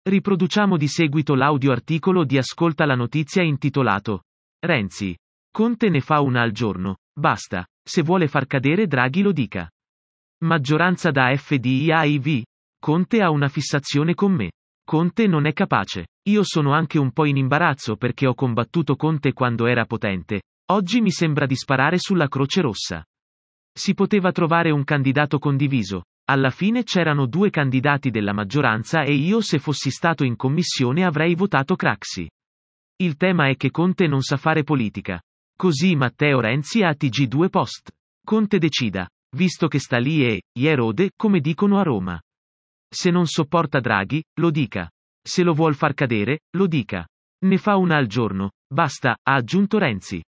Riproduciamo di seguito l'audio articolo di Ascolta la notizia intitolato Renzi. Conte ne fa una al giorno. Basta. Se vuole far cadere Draghi lo dica. Maggioranza da FDI-AIV. Conte ha una fissazione con me. Conte non è capace. Io sono anche un po' in imbarazzo perché ho combattuto Conte quando era potente. Oggi mi sembra di sparare sulla Croce Rossa. Si poteva trovare un candidato condiviso. Alla fine c'erano due candidati della maggioranza e io se fossi stato in commissione avrei votato Craxi. Il tema è che Conte non sa fare politica. Così Matteo Renzi a TG2 Post. Conte decida. Visto che sta lì e, gli erode, come dicono a Roma. Se non sopporta Draghi, lo dica. Se lo vuol far cadere, lo dica. Ne fa una al giorno. Basta, ha aggiunto Renzi.